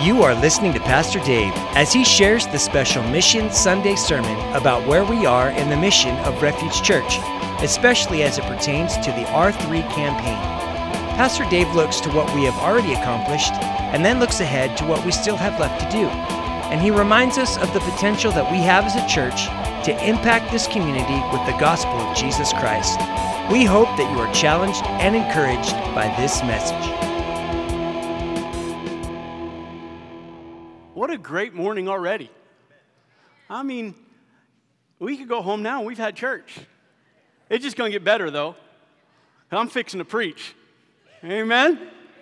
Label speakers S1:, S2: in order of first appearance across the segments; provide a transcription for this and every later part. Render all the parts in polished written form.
S1: You are listening to Pastor Dave as he shares the special Mission Sunday sermon about where we are in the mission of Refuge Church, especially as it pertains to the R3 campaign. Pastor Dave looks to what we have already accomplished and then looks ahead to what we still have left to do. And he reminds us of the potential that we have as a church to impact this community with the gospel of Jesus Christ. We hope that you are challenged and encouraged by this message.
S2: What a great morning already. I mean, we could go home now and we've had church. It's just going to get better, though. I'm fixing to preach. Amen?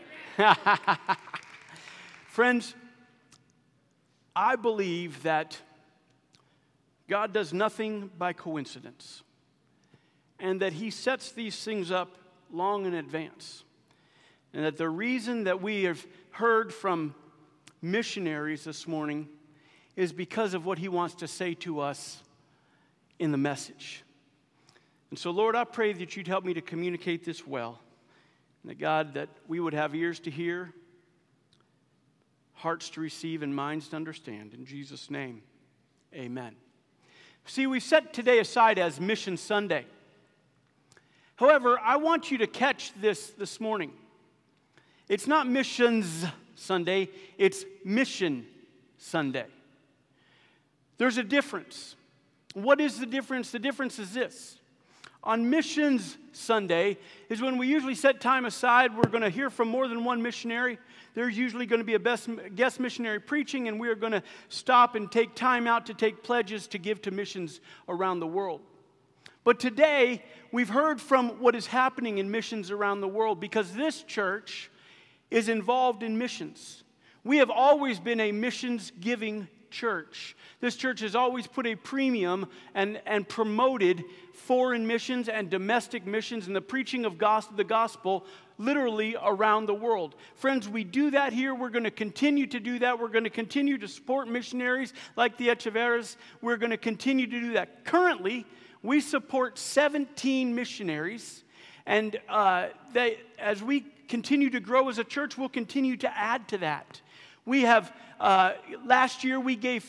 S2: Friends, I believe that God does nothing by coincidence, and that He sets these things up long in advance, and that the reason that we have heard from missionaries this morning is because of what He wants to say to us in the message. And so, Lord, I pray that You'd help me to communicate this well, and that, God, that we would have ears to hear, hearts to receive, and minds to understand. In Jesus' name, amen. See, we've set today aside as Mission Sunday. However, I want you to catch this morning. It's not Missions Sunday, it's Mission Sunday. There's a difference. What is the difference? The difference is this. On Missions Sunday is when we usually set time aside. We're going to hear from more than one missionary. There's usually going to be a guest missionary preaching, and we are going to stop and take time out to take pledges to give to missions around the world. But today, we've heard from what is happening in missions around the world because this church is involved in missions. We have always been a missions-giving church. This church has always put a premium and promoted foreign missions and domestic missions and the preaching of the gospel literally around the world. Friends, we do that here. We're going to continue to do that. We're going to continue to support missionaries like the Echeverras. We're going to continue to do that. Currently, we support 17 missionaries, and as we continue to grow as a church, we'll continue to add to that. We have, last year we gave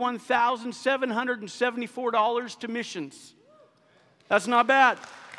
S2: $51,774 to missions. That's not bad.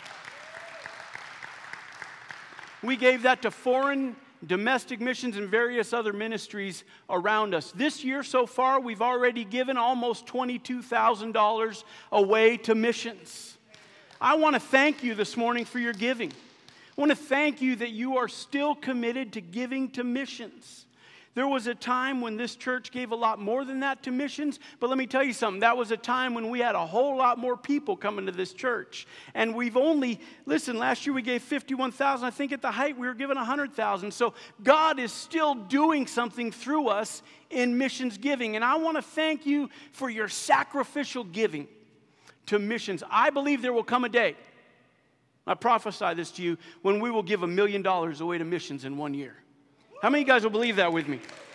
S2: We gave that to foreign, domestic missions and various other ministries around us. This year so far, we've already given almost $22,000 away to missions. I want to thank you this morning for your giving. I want to thank you that you are still committed to giving to missions. There was a time when this church gave a lot more than that to missions, but let me tell you something. That was a time when we had a whole lot more people coming to this church. And we've last year we gave $51,000. I think at the height we were given $100,000. So God is still doing something through us in missions giving. And I want to thank you for your sacrificial giving to missions. I believe there will come a day, I prophesy this to you, when we will give $1 million away to missions in 1 year. How many of you guys will believe that with me?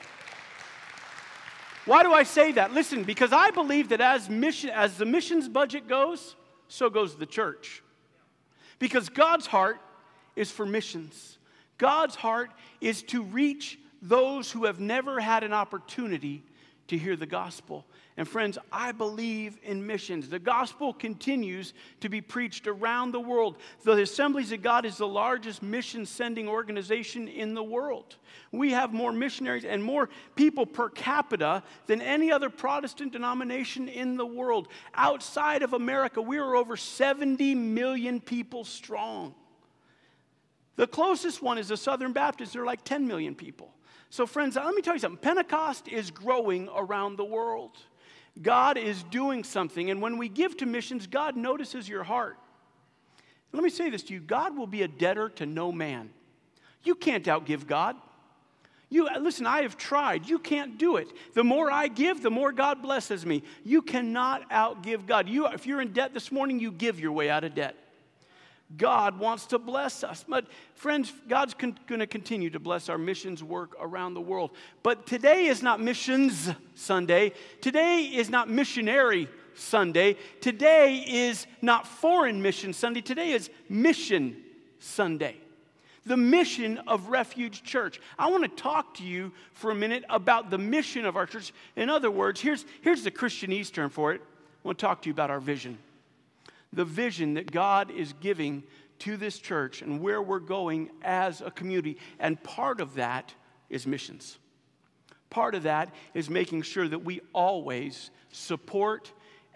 S2: Why do I say that? Listen, because I believe that as the missions budget goes, so goes the church. Because God's heart is for missions. God's heart is to reach those who have never had an opportunity to hear the gospel. And friends, I believe in missions. The gospel continues to be preached around the world. The Assemblies of God is the largest mission-sending organization in the world. We have more missionaries and more people per capita than any other Protestant denomination in the world. Outside of America, we are over 70 million people strong. The closest one is the Southern Baptists. They're like 10 million people. So friends, let me tell you something. Pentecost is growing around the world. God is doing something, and when we give to missions, God notices your heart. Let me say this to you. God will be a debtor to no man. You can't outgive God. Listen, I have tried. You can't do it. The more I give, the more God blesses me. You cannot outgive God. If you're in debt this morning, you give your way out of debt. God wants to bless us. But friends, God's going to continue to bless our missions work around the world. But today is not Missions Sunday. Today is not Missionary Sunday. Today is not Foreign Mission Sunday. Today is Mission Sunday. the mission of Refuge Church. I want to talk to you for a minute about the mission of our church. In other words, here's the Christianese term for it. I want to talk to you about our vision. The vision that God is giving to this church and where we're going as a community. And part of that is missions. Part of that is making sure that we always support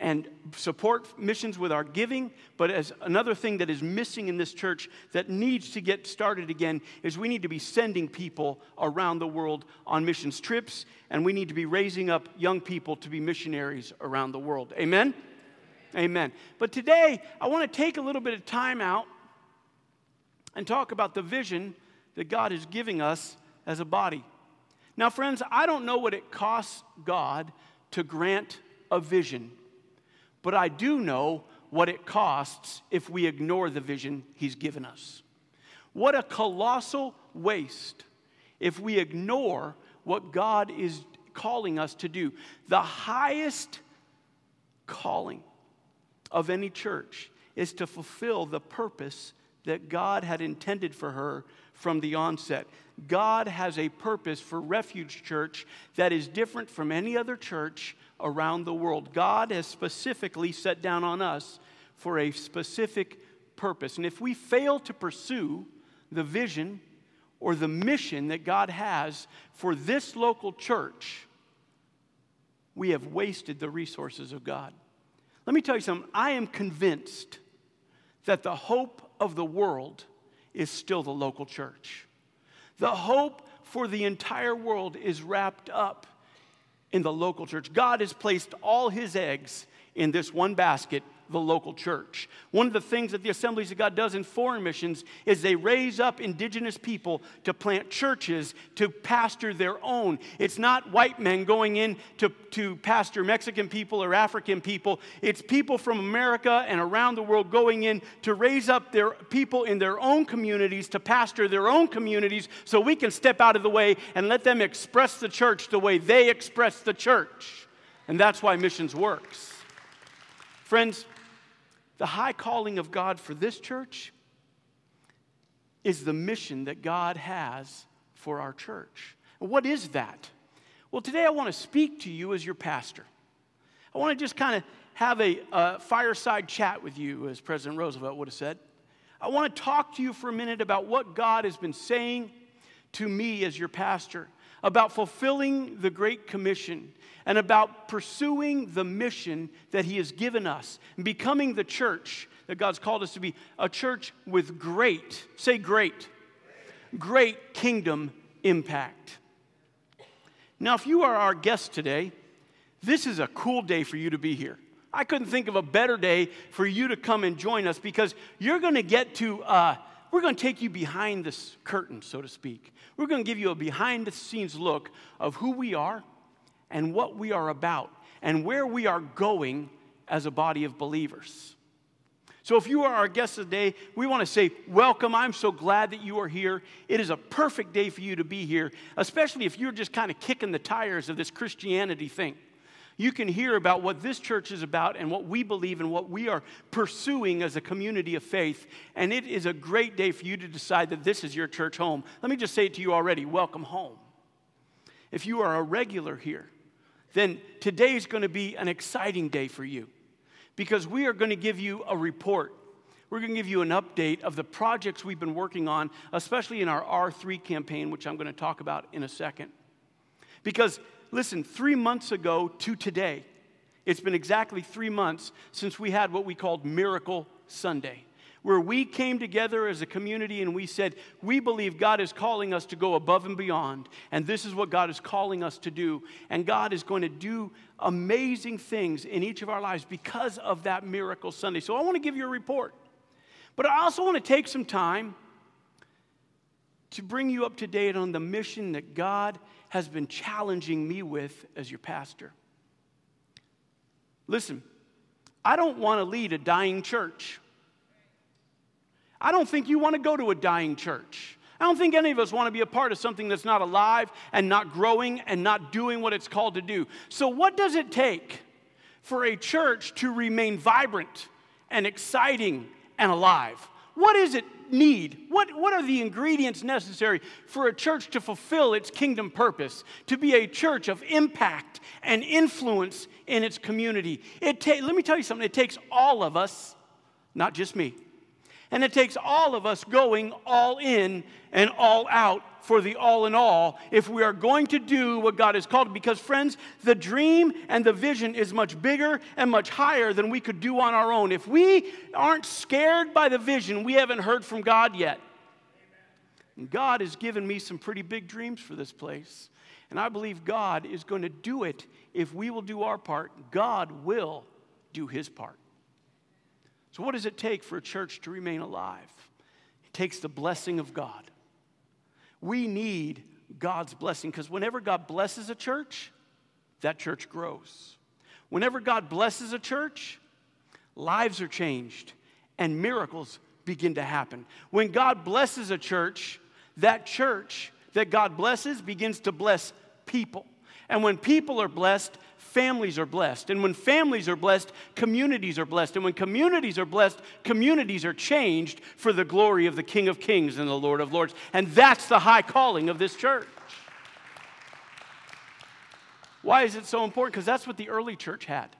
S2: missions with our giving. But as another thing that is missing in this church that needs to get started again is we need to be sending people around the world on missions trips, and we need to be raising up young people to be missionaries around the world. Amen? Amen. But today, I want to take a little bit of time out and talk about the vision that God is giving us as a body. Now, friends, I don't know what it costs God to grant a vision, but I do know what it costs if we ignore the vision He's given us. What a colossal waste if we ignore what God is calling us to do. The highest calling of any church is to fulfill the purpose that God had intended for her from the onset. God has a purpose for Refuge Church that is different from any other church around the world. God has specifically set down on us for a specific purpose. And if we fail to pursue the vision or the mission that God has for this local church, we have wasted the resources of God. Let me tell you something. I am convinced that the hope of the world is still the local church. The hope for the entire world is wrapped up in the local church. God has placed all His eggs in this one basket, the local church. One of the things that the Assemblies of God does in foreign missions is they raise up indigenous people to plant churches to pastor their own. It's not white men going in to pastor Mexican people or African people. It's people from America and around the world going in to raise up their people in their own communities to pastor their own communities so we can step out of the way and let them express the church the way they express the church. And that's why missions works. Friends, the high calling of God for this church is the mission that God has for our church. What is that? Well, today I want to speak to you as your pastor. I want to just kind of have a fireside chat with you, as President Roosevelt would have said. I want to talk to you for a minute about what God has been saying to me as your pastor, about fulfilling the Great Commission, and about pursuing the mission that He has given us, and becoming the church that God's called us to be, a church with great, say great kingdom impact. Now, if you are our guest today, this is a cool day for you to be here. I couldn't think of a better day for you to come and join us, because you're going to get to, we're going to take you behind this curtain, so to speak. We're going to give you a behind-the-scenes look of who we are and what we are about and where we are going as a body of believers. So if you are our guest today, we want to say welcome. I'm so glad that you are here. It is a perfect day for you to be here, especially if you're just kind of kicking the tires of this Christianity thing. You can hear about what this church is about and what we believe and what we are pursuing as a community of faith. And it is a great day for you to decide that this is your church home. Let me just say it to you already. Welcome home. If you are a regular here, then today is going to be an exciting day for you, because we are going to give you a report. We're going to give you an update of the projects we've been working on, especially in our R3 campaign, which I'm going to talk about in a second. Because, listen, 3 months ago to today, it's been exactly 3 months since we had what we called Miracle Sunday, where we came together as a community and we said, we believe God is calling us to go above and beyond, and this is what God is calling us to do. And God is going to do amazing things in each of our lives because of that Miracle Sunday. So I want to give you a report. But I also want to take some time to bring you up to date on the mission that God has been challenging me with as your pastor. Listen, I don't want to lead a dying church. I don't think you want to go to a dying church. I don't think any of us want to be a part of something that's not alive and not growing and not doing what it's called to do. So what does it take for a church to remain vibrant and exciting and alive? What is it need? What are the ingredients necessary for a church to fulfill its kingdom purpose, to be a church of impact and influence in its community? Let me tell you something. It takes all of us, not just me. And it takes all of us going all in and all out for the all in all if we are going to do what God has called. Because, friends, the dream and the vision is much bigger and much higher than we could do on our own. If we aren't scared by the vision, we haven't heard from God yet. And God has given me some pretty big dreams for this place. And I believe God is going to do it if we will do our part. God will do his part. So what does it take for a church to remain alive? It takes the blessing of God. We need God's blessing because whenever God blesses a church, that church grows. Whenever God blesses a church, lives are changed and miracles begin to happen. When God blesses a church that God blesses begins to bless people. And when people are blessed, families are blessed. And when families are blessed, communities are blessed. And when communities are blessed, communities are changed for the glory of the King of Kings and the Lord of Lords. And that's the high calling of this church. Why is it so important? Because that's what the early church had.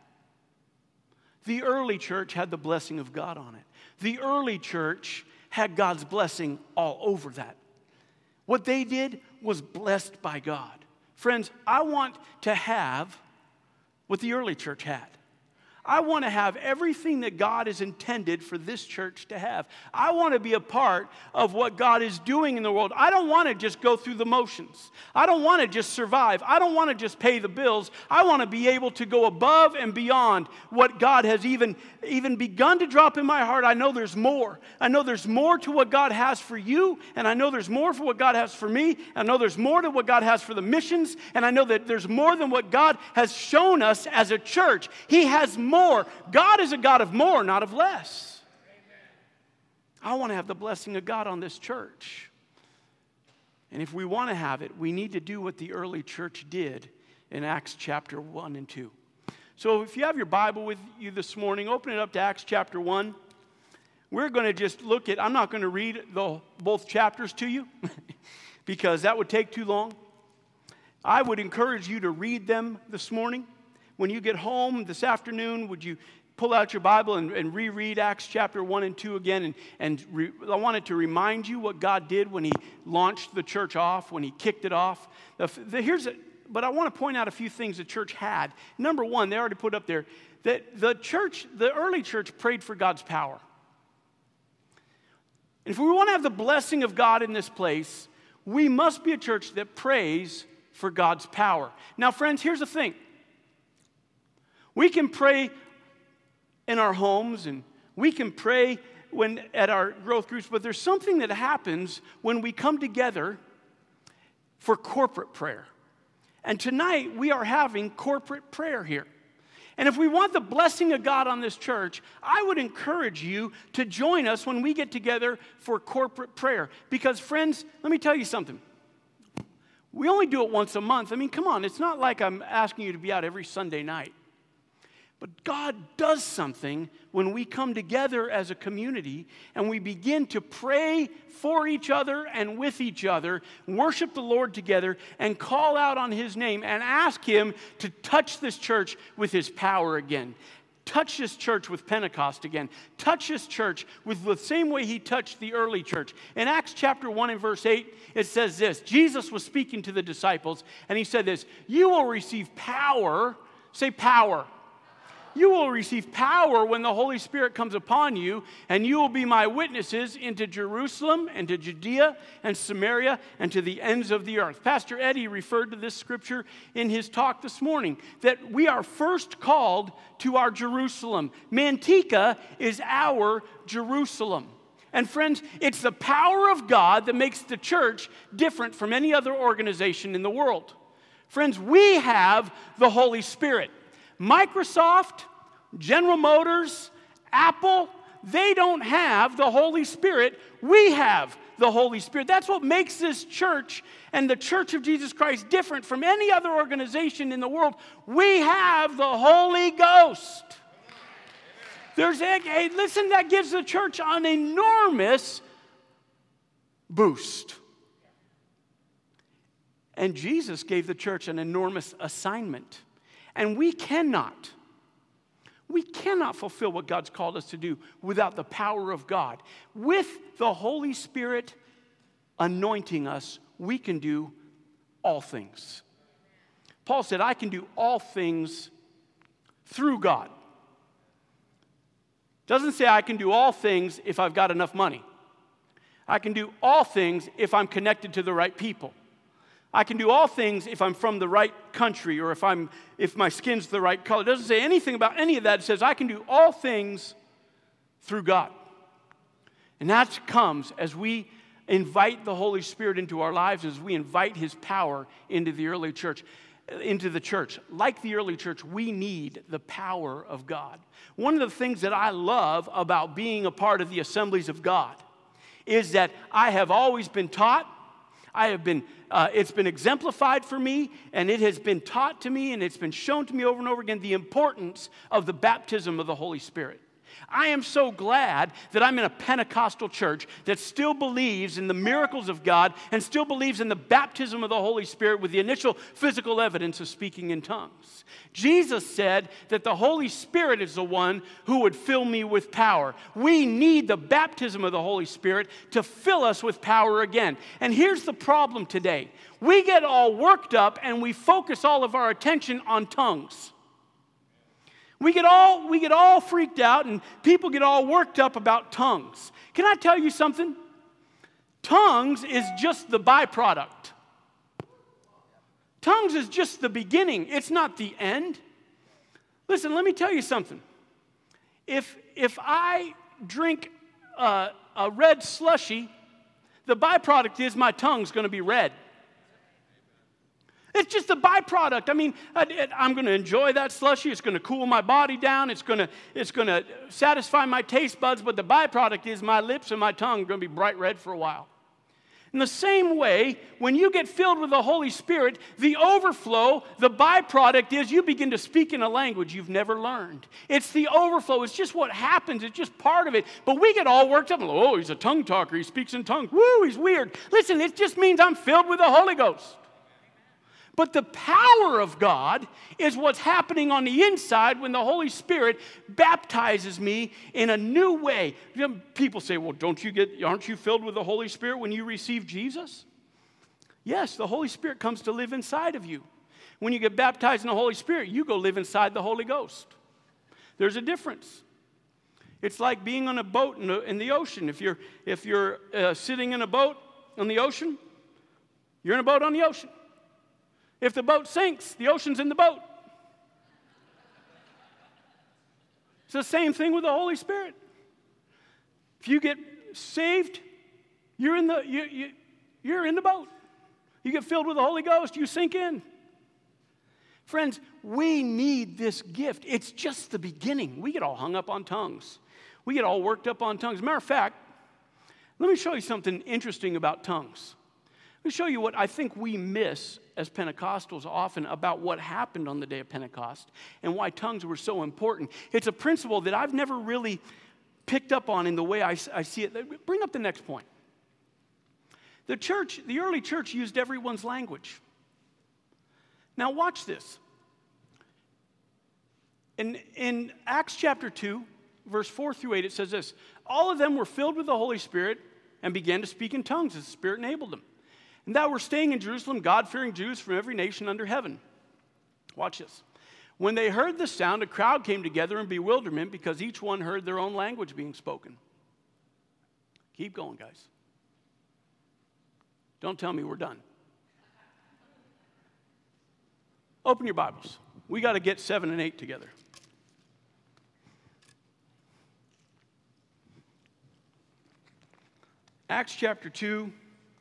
S2: The early church had the blessing of God on it. The early church had God's blessing all over that. What they did was blessed by God. Friends, I want to have what the early church had. I want to have everything that God has intended for this church to have. I want to be a part of what God is doing in the world. I don't want to just go through the motions. I don't want to just survive. I don't want to just pay the bills. I want to be able to go above and beyond what God has even begun to drop in my heart. I know there's more. I know there's more to what God has for you, and I know there's more for what God has for me. I know there's more to what God has for the missions, and I know that there's more than what God has shown us as a church. He has more. God is a God of more, not of less. Amen. I want to have the blessing of God on this church. And if we want to have it, we need to do what the early church did in Acts chapter 1 and 2. So if you have your Bible with you this morning, open it up to Acts chapter 1. We're going to just look at, I'm not going to read both chapters to you because that would take too long. I would encourage you to read them this morning. When you get home this afternoon, would you pull out your Bible and reread Acts chapter 1 and 2 again? I wanted to remind you what God did when he launched the church off, when he kicked it off. But I want to point out a few things the church had. Number one, they already put up there, that the early church prayed for God's power. And if we want to have the blessing of God in this place, we must be a church that prays for God's power. Now, friends, here's the thing. We can pray in our homes and we can pray at our growth groups, but there's something that happens when we come together for corporate prayer. And tonight we are having corporate prayer here. And if we want the blessing of God on this church, I would encourage you to join us when we get together for corporate prayer. Because, friends, let me tell you something. We only do it once a month. I mean, come on, it's not like I'm asking you to be out every Sunday night. But God does something when we come together as a community and we begin to pray for each other and with each other, worship the Lord together, and call out on his name and ask him to touch this church with his power again. Touch this church with Pentecost again. Touch this church with the same way he touched the early church. In Acts chapter 1 and verse 8, it says this. Jesus was speaking to the disciples and he said this, "You will receive power." Say power. You will receive power when the Holy Spirit comes upon you, and you will be my witnesses into Jerusalem and to Judea and Samaria and to the ends of the earth. Pastor Eddie referred to this scripture in his talk this morning, that we are first called to our Jerusalem. Manteca is our Jerusalem. And friends, it's the power of God that makes the church different from any other organization in the world. Friends, we have the Holy Spirit. Microsoft, General Motors, Apple, they don't have the Holy Spirit. We have the Holy Spirit. That's what makes this church and the Church of Jesus Christ different from any other organization in the world. We have the Holy Ghost. Listen, that gives the church an enormous boost. And Jesus gave the church an enormous assignment. And we cannot fulfill what God's called us to do without the power of God. With the Holy Spirit anointing us, we can do all things. Paul said, I can do all things through God. Doesn't say I can do all things if I've got enough money. I can do all things if I'm connected to the right people. I can do all things if I'm from the right country or if my skin's the right color. It doesn't say anything about any of that. It says I can do all things through God. And that comes as we invite the Holy Spirit into our lives, as we invite His power into the early church, into the church. Like the early church, we need the power of God. One of the things that I love about being a part of the assemblies of God is that I have always been taught, it's been exemplified for me, and it has been taught to me, and it's been shown to me over and over again, the importance of the baptism of the Holy Spirit. I am so glad that I'm in a Pentecostal church that still believes in the miracles of God and still believes in the baptism of the Holy Spirit with the initial physical evidence of speaking in tongues. Jesus said that the Holy Spirit is the one who would fill me with power. We need the baptism of the Holy Spirit to fill us with power again. And here's the problem today. We get all worked up and we focus all of our attention on tongues. We get all freaked out and people get all worked up about tongues. Can I tell you something? Tongues is just the byproduct. Tongues is just the beginning. It's not the end. Listen, let me tell you something. If I drink a red slushie, the byproduct is my tongue's going to be red. It's just a byproduct. I mean, I'm going to enjoy that slushie. It's going to cool my body down. It's going to satisfy my taste buds. But the byproduct is my lips and my tongue are going to be bright red for a while. In the same way, when you get filled with the Holy Spirit, the overflow, the byproduct is you begin to speak in a language you've never learned. It's the overflow. It's just what happens. It's just part of it. But we get all worked up. Oh, he's a tongue talker. He speaks in tongues. Woo, he's weird. Listen, it just means I'm filled with the Holy Ghost. But the power of God is what's happening on the inside when the Holy Spirit baptizes me in a new way. People say, well, aren't you filled with the Holy Spirit when you receive Jesus? Yes, the Holy Spirit comes to live inside of you. When you get baptized in the Holy Spirit, you go live inside the Holy Ghost. There's a difference. It's like being on a boat in the ocean. If you're sitting in a boat on the ocean, you're in a boat on the ocean. If the boat sinks, the ocean's in the boat. It's the same thing with the Holy Spirit. If you get saved, you're in the boat. You get filled with the Holy Ghost, you sink in. Friends, we need this gift. It's just the beginning. We get all hung up on tongues. We get all worked up on tongues. As a matter of fact, let me show you something interesting about tongues. Let me show you what I think we miss as Pentecostals often about what happened on the day of Pentecost and why tongues were so important. It's a principle that I've never really picked up on in the way I see it. Bring up the next point. The early church used everyone's language. Now watch this. In Acts chapter 2, verse 4 through 8, it says this. All of them were filled with the Holy Spirit and began to speak in tongues as the Spirit enabled them. And thou were staying in Jerusalem, God-fearing Jews from every nation under heaven. Watch this. When they heard the sound, a crowd came together in bewilderment because each one heard their own language being spoken. Keep going, guys. Don't tell me we're done. Open your Bibles. We got to get 7 and 8 together. Acts chapter 2.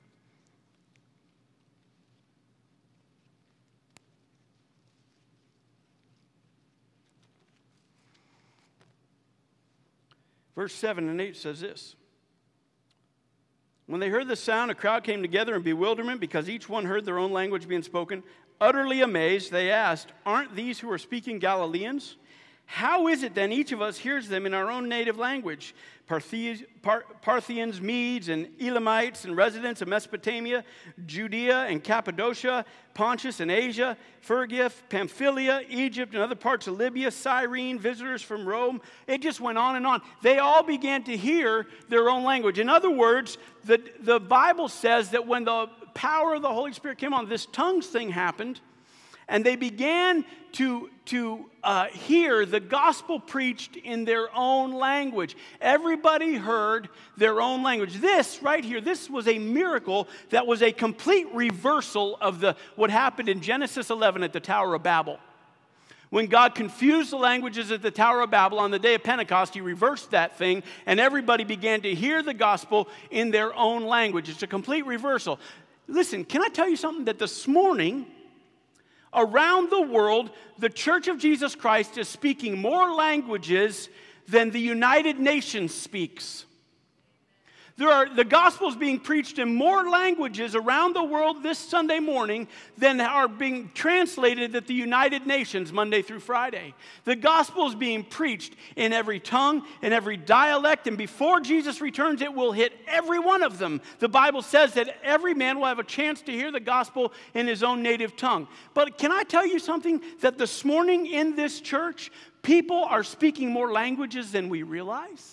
S2: Verse 7 and 8 says this. When they heard the sound, a crowd came together in bewilderment because each one heard their own language being spoken. Utterly amazed, they asked, aren't these who are speaking Galileans? How is it then each of us hears them in our own native language? Parthians, Medes, and Elamites, and residents of Mesopotamia, Judea and Cappadocia, Pontus and Asia, Phrygia, Pamphylia, Egypt, and other parts of Libya, Cyrene, visitors from Rome. It just went on and on. They all began to hear their own language. In other words, the Bible says that when the power of the Holy Spirit came on, this tongues thing happened, and they began to hear the gospel preached in their own language. Everybody heard their own language. This right here, this was a miracle that was a complete reversal of what happened in Genesis 11 at the Tower of Babel. When God confused the languages at the Tower of Babel on the day of Pentecost, he reversed that thing, and everybody began to hear the gospel in their own language. It's a complete reversal. Listen, can I tell you something? That this morning, around the world, the Church of Jesus Christ is speaking more languages than the United Nations speaks. The gospel is being preached in more languages around the world this Sunday morning than are being translated at the United Nations Monday through Friday. The gospel is being preached in every tongue, in every dialect, and before Jesus returns, it will hit every one of them. The Bible says that every man will have a chance to hear the gospel in his own native tongue. But can I tell you something? That this morning in this church, people are speaking more languages than we realize.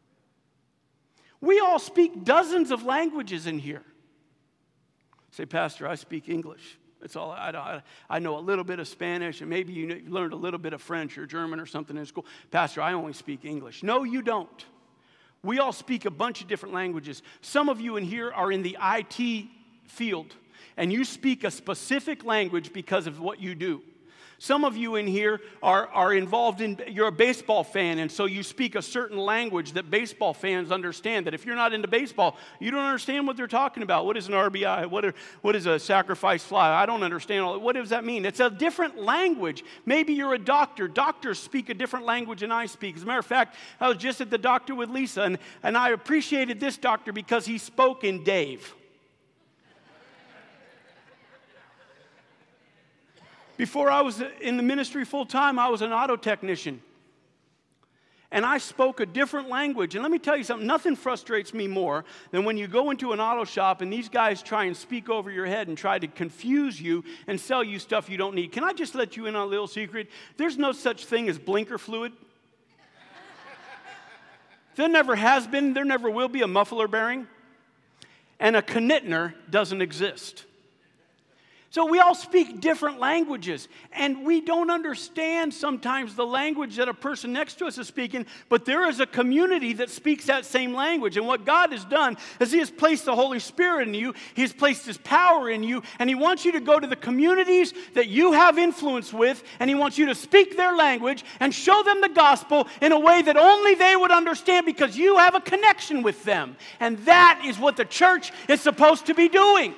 S2: We all speak dozens of languages in here. Say, Pastor, I speak English. That's all. I know a little bit of Spanish, and maybe you learned a little bit of French or German or something in school. Pastor, I only speak English. No, you don't. We all speak a bunch of different languages. Some of you in here are in the IT field, and you speak a specific language because of what you do. Some of you in here are involved in, you're a baseball fan, and so you speak a certain language that baseball fans understand. That if you're not into baseball, you don't understand what they're talking about. What is an RBI? What is a sacrifice fly? I don't understand. What does that mean? It's a different language. Maybe you're a doctor. Doctors speak a different language than I speak. As a matter of fact, I was just at the doctor with Lisa, and I appreciated this doctor because he spoke in Dave. Before I was in the ministry full time, I was an auto technician. And I spoke a different language. And let me tell you something, nothing frustrates me more than when you go into an auto shop and these guys try and speak over your head and try to confuse you and sell you stuff you don't need. Can I just let you in on a little secret? There's no such thing as blinker fluid. There never has been, there never will be a muffler bearing. And a Knitner doesn't exist. So we all speak different languages, and we don't understand sometimes the language that a person next to us is speaking, but there is a community that speaks that same language. And what God has done is He has placed the Holy Spirit in you, He has placed His power in you, and He wants you to go to the communities that you have influence with, and He wants you to speak their language and show them the gospel in a way that only they would understand because you have a connection with them. And that is what the church is supposed to be doing.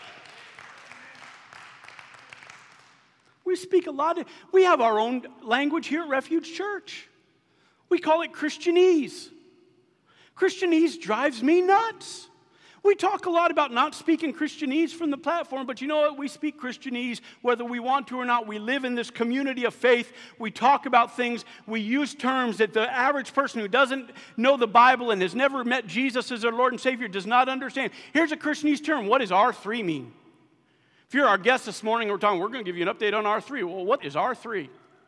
S2: We speak a lot. We have our own language here at Refuge Church. We call it Christianese. Christianese drives me nuts. We talk a lot about not speaking Christianese from the platform, but you know what? We speak Christianese whether we want to or not. We live in this community of faith. We talk about things. We use terms that the average person who doesn't know the Bible and has never met Jesus as their Lord and Savior does not understand. Here's a Christianese term. What does R3 mean? If you're our guest this morning, we're going to give you an update on R3. Well, what is R3?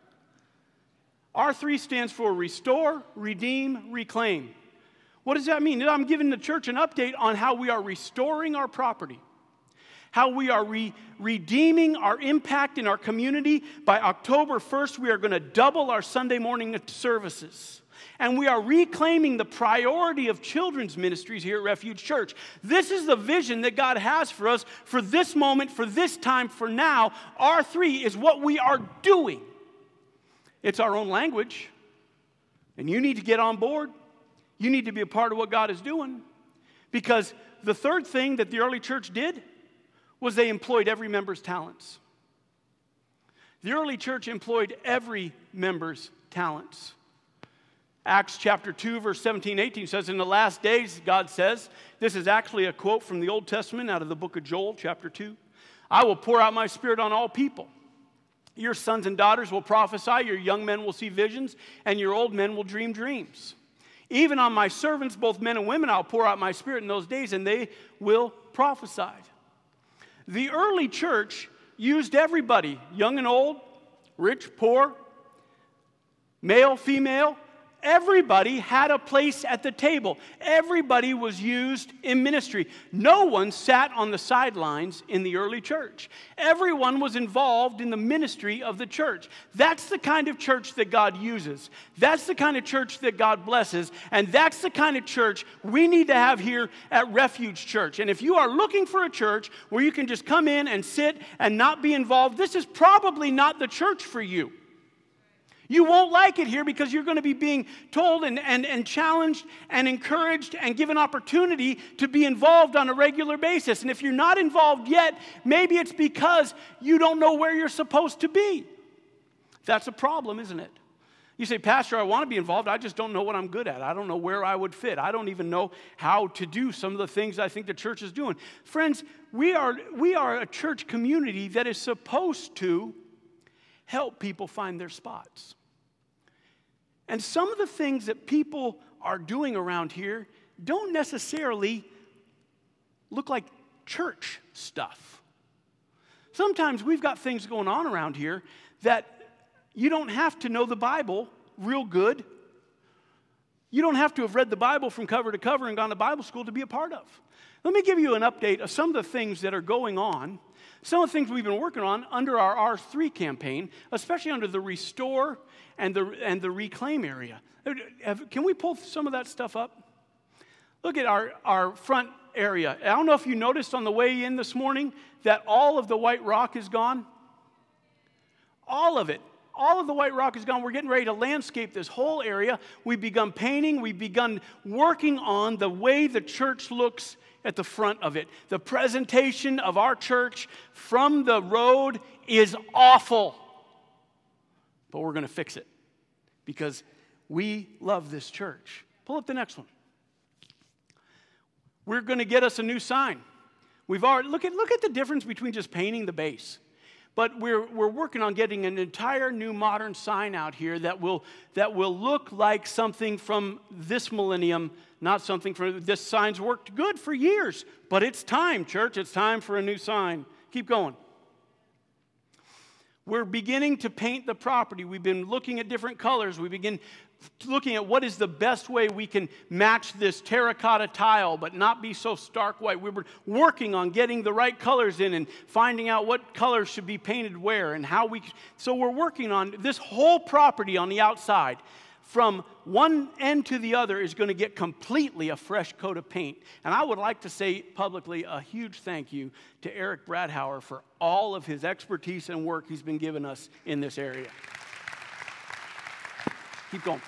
S2: R3 stands for Restore, Redeem, Reclaim. What does that mean? I'm giving the church an update on how we are restoring our property, how we are redeeming our impact in our community. By October 1st, we are going to double our Sunday morning services. And we are reclaiming the priority of children's ministries here at Refuge Church. This is the vision that God has for us for this moment, for this time, for now. R3 is what we are doing. It's our own language. And you need to get on board. You need to be a part of what God is doing. Because the third thing that the early church did was they employed every member's talents. The early church employed every member's talents. Acts chapter 2, verse 17, 18 says, in the last days, God says, this is actually a quote from the Old Testament out of the book of Joel, chapter 2. I will pour out my spirit on all people. Your sons and daughters will prophesy, your young men will see visions, and your old men will dream dreams. Even on my servants, both men and women, I'll pour out my Spirit in those days, and they will prophesy. The early church used everybody, young and old, rich, poor, male, female. Everybody had a place at the table. Everybody was used in ministry. No one sat on the sidelines in the early church. Everyone was involved in the ministry of the church. That's the kind of church that God uses. That's the kind of church that God blesses. And that's the kind of church we need to have here at Refuge Church. And if you are looking for a church where you can just come in and sit and not be involved, this is probably not the church for you. You won't like it here because you're going to be being told and challenged and encouraged and given opportunity to be involved on a regular basis. And if you're not involved yet, maybe it's because you don't know where you're supposed to be. That's a problem, isn't it? You say, Pastor, I want to be involved. I just don't know what I'm good at. I don't know where I would fit. I don't even know how to do some of the things I think the church is doing. Friends, we are a church community that is supposed to help people find their spots. And some of the things that people are doing around here don't necessarily look like church stuff. Sometimes we've got things going on around here that you don't have to know the Bible real good. You don't have to have read the Bible from cover to cover and gone to Bible school to be a part of. Let me give you an update of some of the things that are going on. Some of the things we've been working on under our R3 campaign, especially under the Restore and the Reclaim area. Can we pull some of that stuff up? Look at our front area. I don't know if you noticed on the way in this morning that all of the white rock is gone. All of it. All of the white rock is gone. We're getting ready to landscape this whole area. We've begun painting. We've begun working on the way the church looks at the front of it. The presentation of our church from the road is awful. But we're going to fix it because we love this church. Pull up the next one. We're going to get us a new sign. We've already look at the difference between just painting the base. But we're working on getting an entire new modern sign out here that will look like something from this millennium, not something from this sign's worked good for years. But it's time, church. It's time for a new sign. Keep going. We're beginning to paint the property. We've been looking at different colors. We begin looking at what is the best way we can match this terracotta tile but not be so stark white. We were working on getting the right colors in and finding out what colors should be painted where and how so we're working on this whole property on the outside. From one end to the other is going to get completely a fresh coat of paint. And I would like to say publicly a huge thank you to Eric Bradhauer for all of his expertise and work he's been giving us in this area. Keep going.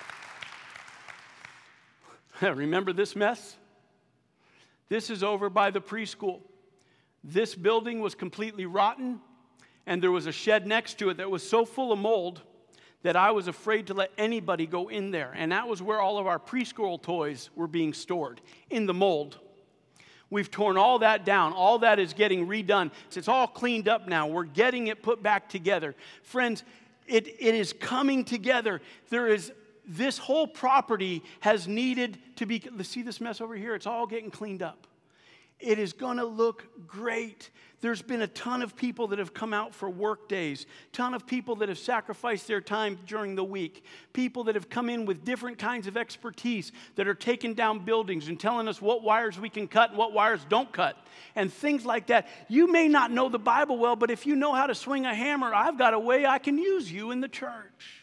S2: Remember this mess? This is over by the preschool. This building was completely rotten, and there was a shed next to it that was so full of mold that I was afraid to let anybody go in there. And that was where all of our preschool toys were being stored, in the mold. We've torn all that down. All that is getting redone. It's all cleaned up now. We're getting it put back together. Friends, it is coming together. This whole property has needed to be, see this mess over here? It's all getting cleaned up. It is going to look great. There's been a ton of people that have come out for work days, ton of people that have sacrificed their time during the week, people that have come in with different kinds of expertise that are taking down buildings and telling us what wires we can cut and what wires don't cut and things like that. You may not know the Bible well, but if you know how to swing a hammer, I've got a way I can use you in the church.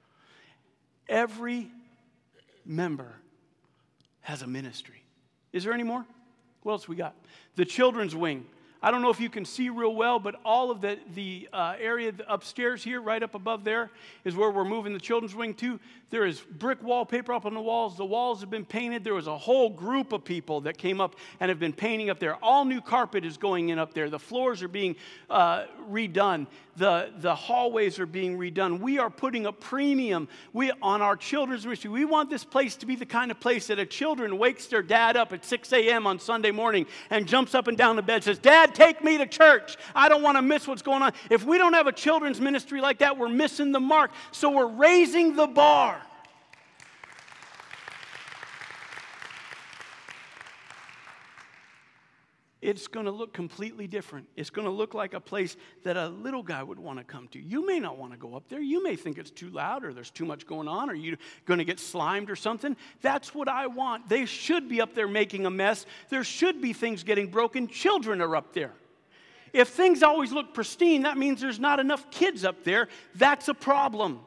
S2: Every member has a ministry. Is there any more? What else we got? The children's wing. I don't know if you can see real well, but all of the area upstairs here, right up above there, is where we're moving the children's wing to. There is brick wallpaper up on the walls. The walls have been painted. There was a whole group of people that came up and have been painting up there. All new carpet is going in up there. The floors are being redone. The hallways are being redone. We are putting a premium on our children's ministry. We want this place to be the kind of place that a children wakes their dad up at 6 a.m. on Sunday morning and jumps up and down the bed and says, "Dad, Dad, take me to church. I don't want to miss what's going on. If we don't have a children's ministry like that, we're missing the mark. So we're raising the bar. It's going to look completely different. It's going to look like a place that a little guy would want to come to. You may not want to go up there. You may think it's too loud or there's too much going on or you're going to get slimed or something. That's what I want. They should be up there making a mess. There should be things getting broken. Children are up there. If things always look pristine, that means there's not enough kids up there. That's a problem.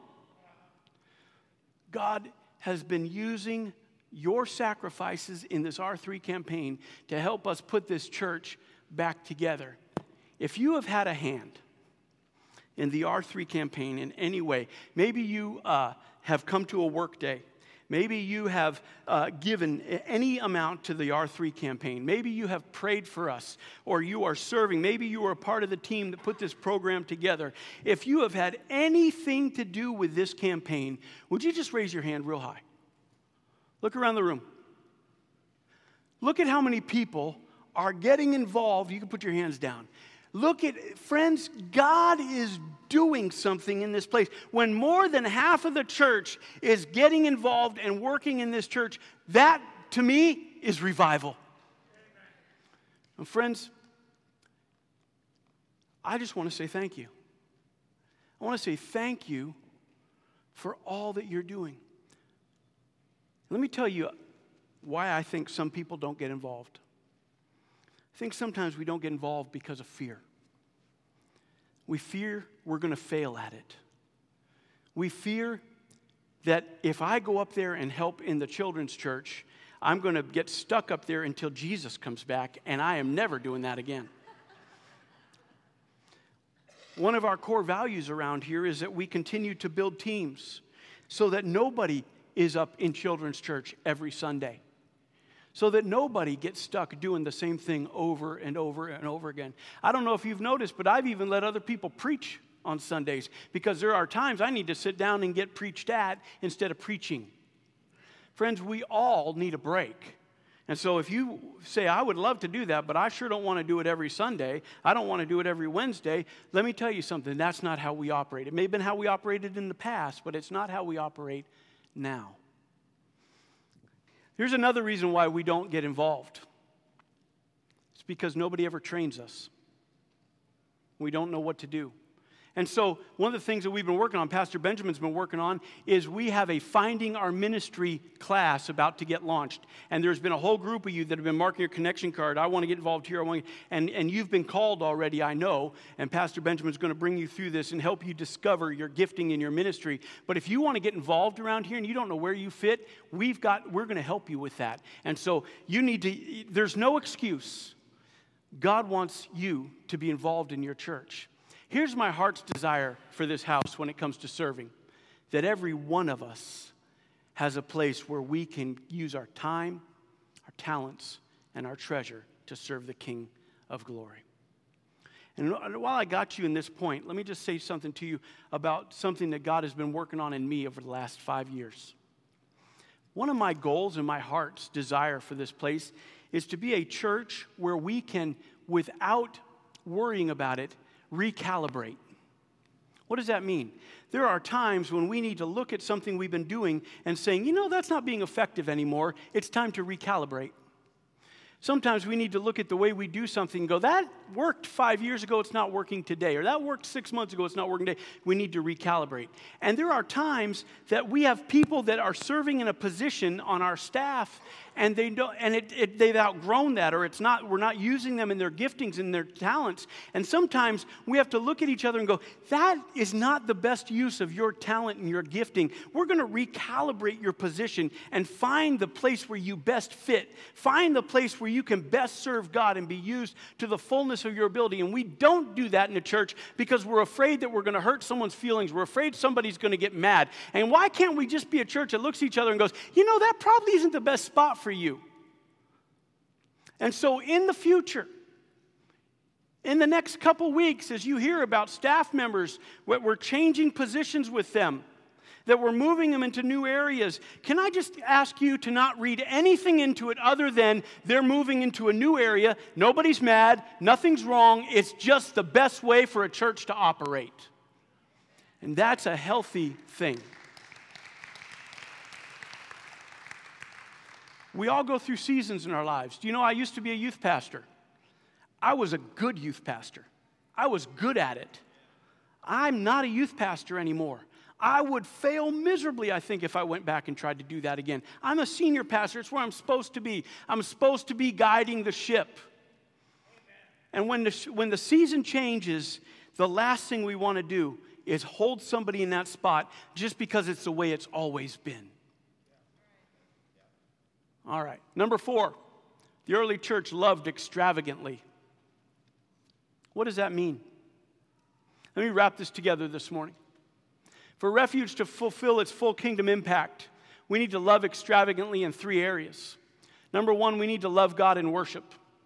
S2: God has been using your sacrifices in this R3 campaign to help us put this church back together. If you have had a hand in the R3 campaign in any way, maybe you have come to a work day. Maybe you have given any amount to the R3 campaign. Maybe you have prayed for us, or you are serving. Maybe you are a part of the team that put this program together. If you have had anything to do with this campaign, would you just raise your hand real high? Look around the room. Look at how many people are getting involved. You can put your hands down. Look at, friends, God is doing something in this place. When more than half of the church is getting involved and working in this church, that, to me, is revival. And friends, I just want to say thank you. I want to say thank you for all that you're doing. Let me tell you why I think some people don't get involved. I think sometimes we don't get involved because of fear. We fear we're going to fail at it. We fear that if I go up there and help in the children's church, I'm going to get stuck up there until Jesus comes back, and I am never doing that again. One of our core values around here is that we continue to build teams so that nobody is up in children's church every Sunday, so that nobody gets stuck doing the same thing over and over and over again. I don't know if you've noticed, but I've even let other people preach on Sundays because there are times I need to sit down and get preached at instead of preaching. Friends, we all need a break. And so if you say, I would love to do that, but I sure don't want to do it every Sunday, I don't want to do it every Wednesday, let me tell you something, that's not how we operate. It may have been how we operated in the past, but it's not how we operate now. Here's another reason why we don't get involved. It's because nobody ever trains us. We don't know what to do. And so one of the things that we've been working on, Pastor Benjamin's been working on, is we have a Finding Our Ministry class about to get launched. And there's been a whole group of you that have been marking your connection card. I want to get involved here. And you've been called already, I know. And Pastor Benjamin's going to bring you through this and help you discover your gifting in your ministry. But if you want to get involved around here and you don't know where you fit, we're going to help you with that. And so there's no excuse. God wants you to be involved in your church. Here's my heart's desire for this house when it comes to serving, that every one of us has a place where we can use our time, our talents, and our treasure to serve the King of Glory. And while I got you in this point, let me just say something to you about something that God has been working on in me over the last 5 years. One of my goals and my heart's desire for this place is to be a church where we can, without worrying about it, recalibrate. What does that mean? There are times when we need to look at something we've been doing and saying, that's not being effective anymore. It's time to recalibrate. Sometimes we need to look at the way we do something and go, that worked 5 years ago, it's not working today. Or that worked 6 months ago, it's not working today. We need to recalibrate. And there are times that we have people that are serving in a position on our staff and they've outgrown that, or we're not using them in their giftings and their talents. And sometimes we have to look at each other and go, that is not the best use of your talent and your gifting. We're going to recalibrate your position and find the place where you best fit. Find the place where you can best serve God and be used to the fullness of your ability. And we don't do that in the church because we're afraid that we're going to hurt someone's feelings. We're afraid somebody's going to get mad. And why can't we just be a church that looks at each other and goes, that probably isn't the best spot for you. And so in the future, in the next couple weeks, as you hear about staff members, we're changing positions with them. that we're moving them into new areas. Can I just ask you to not read anything into it other than they're moving into a new area? Nobody's mad. Nothing's wrong. It's just the best way for a church to operate. And that's a healthy thing. We all go through seasons in our lives. Do you know I used to be a youth pastor? I was a good youth pastor. I was good at it. I'm not a youth pastor anymore. I would fail miserably, I think, if I went back and tried to do that again. I'm a senior pastor. It's where I'm supposed to be. I'm supposed to be guiding the ship. And when the season changes, the last thing we want to do is hold somebody in that spot just because it's the way it's always been. All right. Number 4, the early church loved extravagantly. What does that mean? Let me wrap this together this morning. For Refuge to fulfill its full kingdom impact, we need to love extravagantly in 3 areas. Number 1, we need to love God in worship.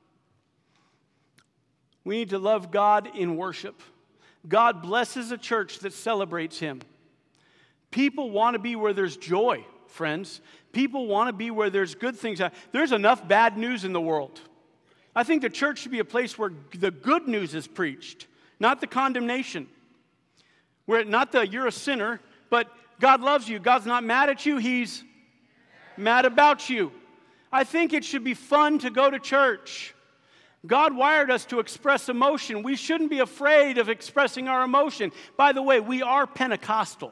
S2: We need to love God in worship. God blesses a church that celebrates Him. People want to be where there's joy, friends. People want to be where there's good things. There's enough bad news in the world. I think the church should be a place where the good news is preached, not the condemnation. Where not the you're a sinner, but God loves you. God's not mad at you. He's mad about you. I think it should be fun to go to church. God wired us to express emotion. We shouldn't be afraid of expressing our emotion. By the way, we are Pentecostal.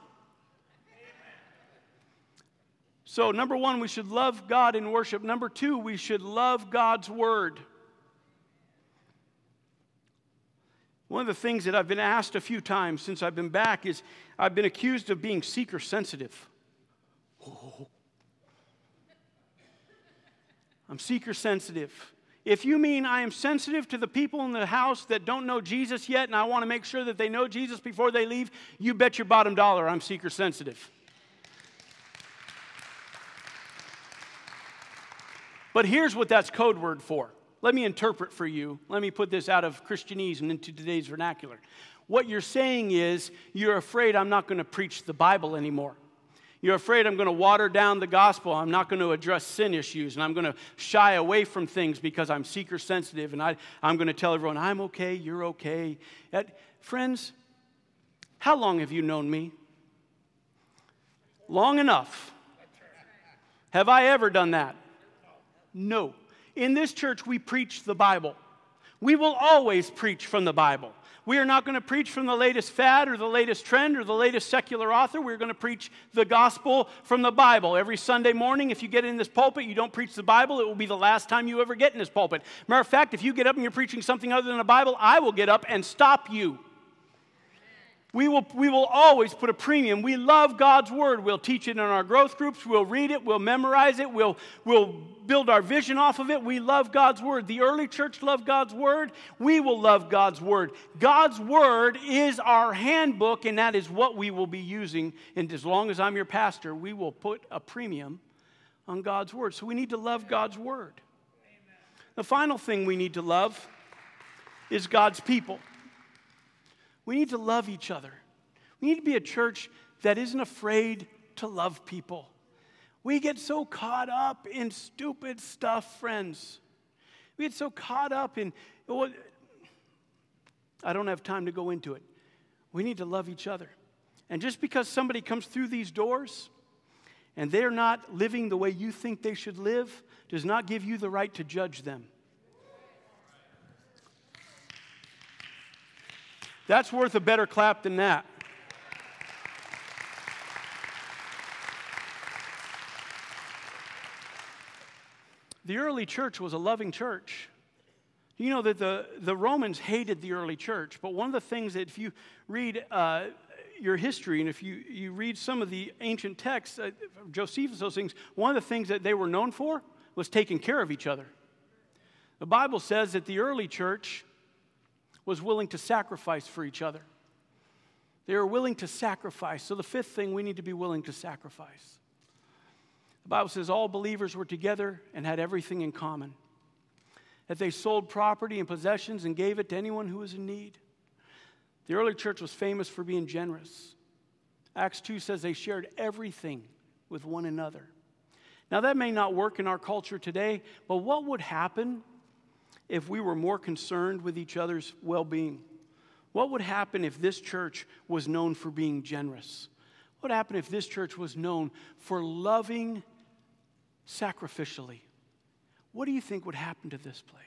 S2: So, number 1, we should love God in worship. Number 2, we should love God's word. One of the things that I've been asked a few times since I've been back is I've been accused of being seeker sensitive. Oh. I'm seeker sensitive. If you mean I am sensitive to the people in the house that don't know Jesus yet and I want to make sure that they know Jesus before they leave, you bet your bottom dollar I'm seeker sensitive. But here's what that's code word for. Let me interpret for you. Let me put this out of Christianese and into today's vernacular. What you're saying is you're afraid I'm not going to preach the Bible anymore. You're afraid I'm going to water down the gospel. I'm not going to address sin issues, and I'm going to shy away from things because I'm seeker sensitive, and I'm going to tell everyone, I'm okay, you're okay. Friends, how long have you known me? Long enough. Have I ever done that? No. In this church, we preach the Bible. We will always preach from the Bible. We are not going to preach from the latest fad or the latest trend or the latest secular author. We're going to preach the gospel from the Bible. Every Sunday morning, if you get in this pulpit, you don't preach the Bible, it will be the last time you ever get in this pulpit. Matter of fact, if you get up and you're preaching something other than the Bible, I will get up and stop you. We will always put a premium. We love God's word. We'll teach it in our growth groups. We'll read it. We'll memorize it. We'll build our vision off of it. We love God's word. The early church loved God's word. We will love God's word. God's word is our handbook, and that is what we will be using. And as long as I'm your pastor, we will put a premium on God's word. So we need to love God's word. Amen. The final thing we need to love is God's people. We need to love each other. We need to be a church that isn't afraid to love people. We get so caught up in stupid stuff, friends. We get so caught up in, I don't have time to go into it. We need to love each other. And just because somebody comes through these doors and they're not living the way you think they should live, does not give you the right to judge them. That's worth a better clap than that. The early church was a loving church. You know that the Romans hated the early church, but one of the things that if you read your history and if you read some of the ancient texts, Josephus, those things, one of the things that they were known for was taking care of each other. The Bible says that the early church was willing to sacrifice for each other. They were willing to sacrifice. So the fifth thing, we need to be willing to sacrifice. The Bible says all believers were together and had everything in common. That they sold property and possessions and gave it to anyone who was in need. The early church was famous for being generous. Acts 2 says they shared everything with one another. Now, that may not work in our culture today, but what would happen if we were more concerned with each other's well-being? What would happen if this church was known for being generous? What would happen if this church was known for loving sacrificially? What do you think would happen to this place?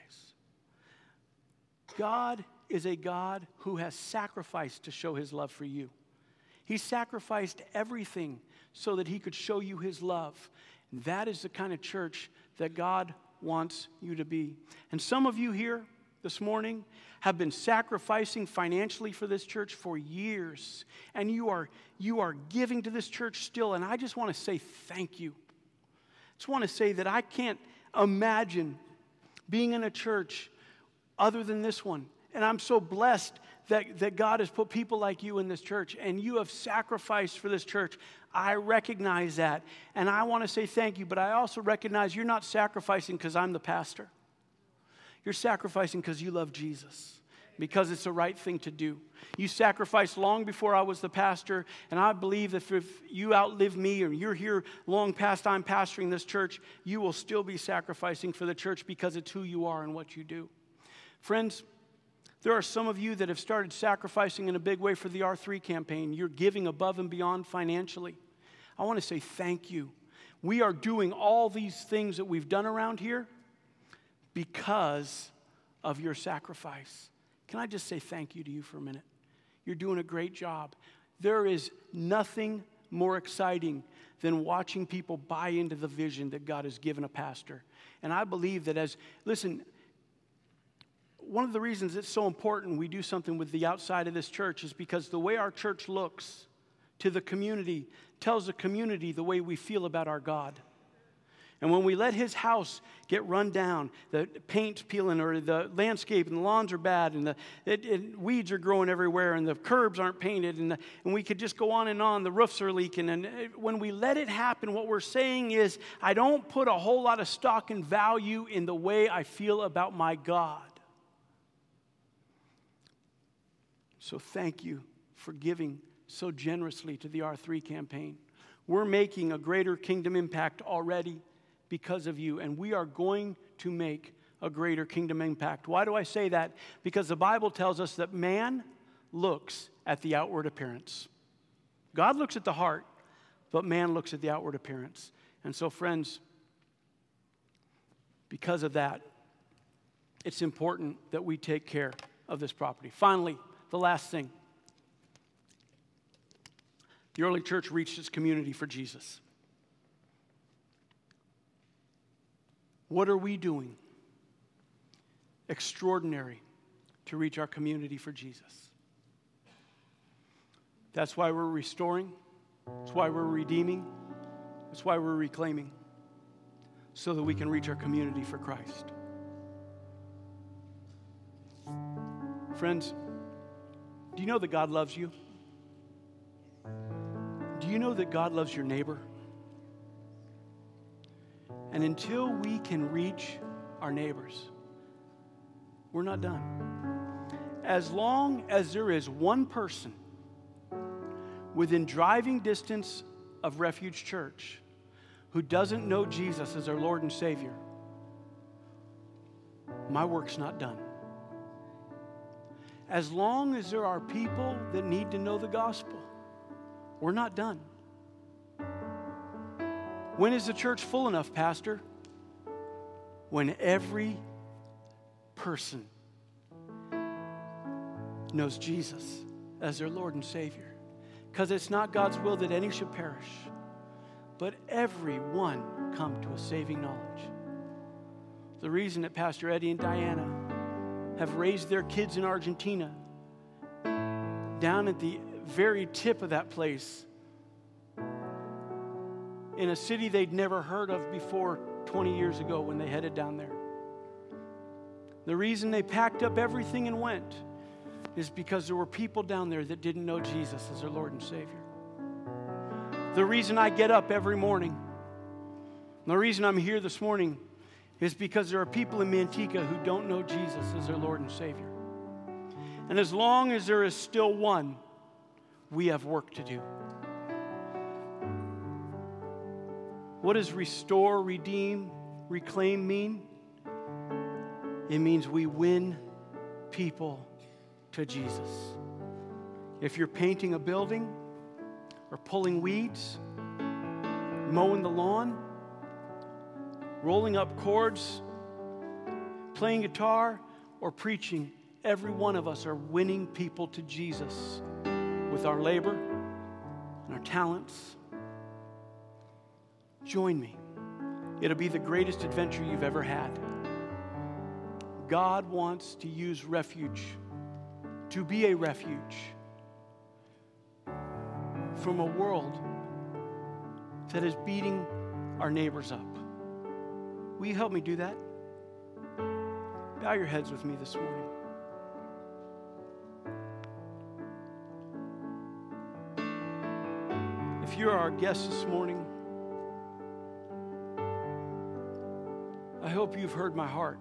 S2: God is a God who has sacrificed to show his love for you. He sacrificed everything so that he could show you his love. That is the kind of church that God wants you to be. And some of you here this morning have been sacrificing financially for this church for years. And you are giving to this church still. And I just want to say thank you. I just want to say that I can't imagine being in a church other than this one. And I'm so blessed that God has put people like you in this church, and you have sacrificed for this church. I recognize that, and I want to say thank you, but I also recognize you're not sacrificing because I'm the pastor. You're sacrificing because you love Jesus, because it's the right thing to do. You sacrificed long before I was the pastor, and I believe that if you outlive me or you're here long past I'm pastoring this church, you will still be sacrificing for the church because it's who you are and what you do. Friends, there are some of you that have started sacrificing in a big way for the R3 campaign. You're giving above and beyond financially. I want to say thank you. We are doing all these things that we've done around here because of your sacrifice. Can I just say thank you to you for a minute? You're doing a great job. There is nothing more exciting than watching people buy into the vision that God has given a pastor. And I believe that listen, one of the reasons it's so important we do something with the outside of this church is because the way our church looks to the community tells the community the way we feel about our God. And when we let his house get run down, the paint's peeling or the landscape and the lawns are bad and weeds are growing everywhere and the curbs aren't painted and we could just go on, the roofs are leaking. And when we let it happen, what we're saying is, I don't put a whole lot of stock and value in the way I feel about my God. So thank you for giving so generously to the R3 campaign. We're making a greater kingdom impact already because of you, and we are going to make a greater kingdom impact. Why do I say that? Because the Bible tells us that man looks at the outward appearance. God looks at the heart, but man looks at the outward appearance. And so, friends, because of that, it's important that we take care of this property. Finally, the last thing. The early church reached its community for Jesus. What are we doing extraordinary to reach our community for Jesus? That's why we're restoring. That's why we're redeeming. That's why we're reclaiming. So that we can reach our community for Christ. Friends, do you know that God loves you? Do you know that God loves your neighbor? And until we can reach our neighbors, we're not done. As long as there is one person within driving distance of Refuge Church who doesn't know Jesus as our Lord and Savior, my work's not done. As long as there are people that need to know the gospel, we're not done. When is the church full enough, Pastor? When every person knows Jesus as their Lord and Savior. Because it's not God's will that any should perish, but everyone come to a saving knowledge. The reason that Pastor Eddie and Diana have raised their kids in Argentina, down at the very tip of that place, in a city they'd never heard of before 20 years ago when they headed down there. The reason they packed up everything and went is because there were people down there that didn't know Jesus as their Lord and Savior. The reason I get up every morning, the reason I'm here this morning, is because there are people in Manteca who don't know Jesus as their Lord and Savior. And as long as there is still one, we have work to do. What does restore, redeem, reclaim mean? It means we win people to Jesus. If you're painting a building or pulling weeds, mowing the lawn, rolling up cords, playing guitar, or preaching, every one of us are winning people to Jesus with our labor and our talents. Join me. It'll be the greatest adventure you've ever had. God wants to use Refuge to be a refuge from a world that is beating our neighbors up. Will you help me do that? Bow your heads with me this morning. If you're our guest this morning, I hope you've heard my heart.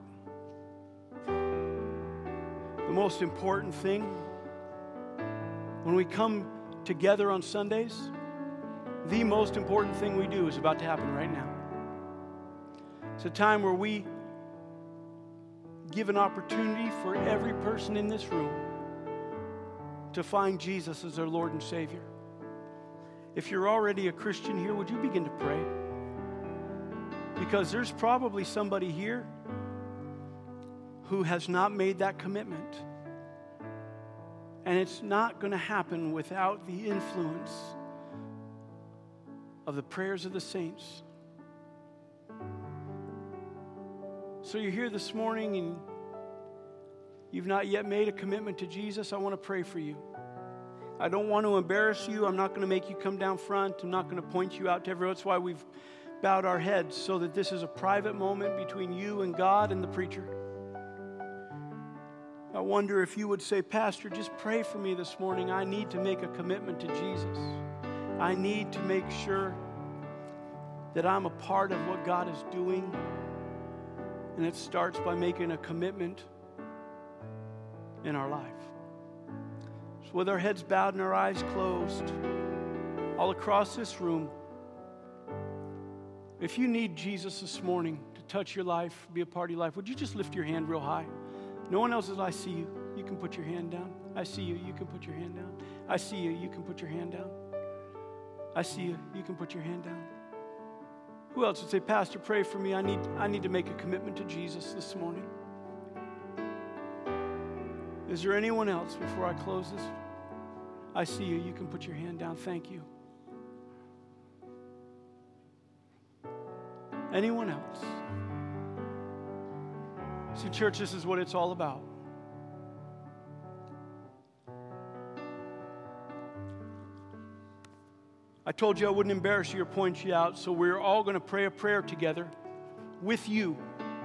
S2: The most important thing when we come together on Sundays, the most important thing we do is about to happen right now. It's a time where we give an opportunity for every person in this room to find Jesus as their Lord and Savior. If you're already a Christian here, would you begin to pray? Because there's probably somebody here who has not made that commitment. And it's not going to happen without the influence of the prayers of the saints. So you're here this morning and you've not yet made a commitment to Jesus. I want to pray for you. I don't want to embarrass you. I'm not going to make you come down front. I'm not going to point you out to everyone. That's why we've bowed our heads, so that this is a private moment between you and God and the preacher. I wonder if you would say, Pastor, just pray for me this morning. I need to make a commitment to Jesus. I need to make sure that I'm a part of what God is doing. And it starts by making a commitment in our life. So with our heads bowed and our eyes closed, all across this room, if you need Jesus this morning to touch your life, be a part of your life, would you just lift your hand real high? No one else says, I see you. You can put your hand down. I see you. You can put your hand down. I see you. You can put your hand down. I see you. You can put your hand down. Who else would say, Pastor, pray for me. I need to make a commitment to Jesus this morning. Is there anyone else before I close this? I see you. You can put your hand down. Thank you. Anyone else? See, church, this is what it's all about. I told you I wouldn't embarrass you or point you out, so we're all going to pray a prayer together with you.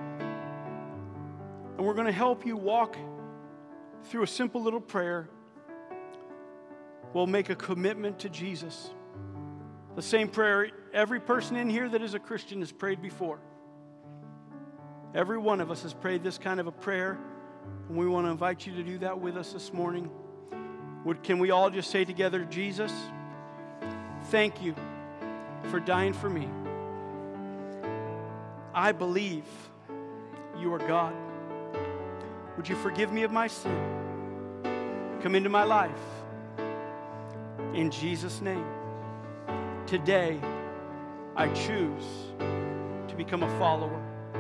S2: And we're going to help you walk through a simple little prayer. We'll make a commitment to Jesus. The same prayer every person in here that is a Christian has prayed before. Every one of us has prayed this kind of a prayer, and we want to invite you to do that with us this morning. Can we all just say together, Jesus, thank you for dying for me. I believe you are God. Would you forgive me of my sin? Come into my life. In Jesus' name. Today, I choose to become a follower.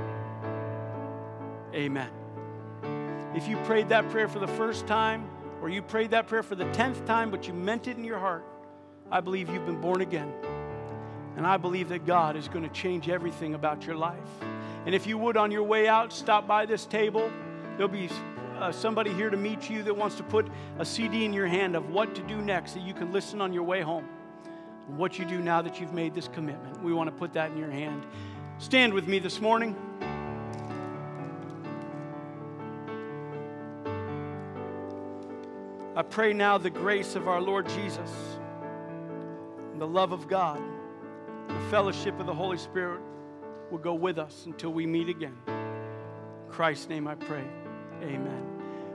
S2: Amen. If you prayed that prayer for the first time, or you prayed that prayer for the 10th time, but you meant it in your heart, I believe you've been born again. And I believe that God is going to change everything about your life. And if you would, on your way out, stop by this table. There'll be somebody here to meet you that wants to put a CD in your hand of what to do next, that you can listen on your way home. What you do now that you've made this commitment. We want to put that in your hand. Stand with me this morning. I pray now the grace of our Lord Jesus, and the love of God, and the fellowship of the Holy Spirit will go with us until we meet again. In Christ's name I pray. Amen.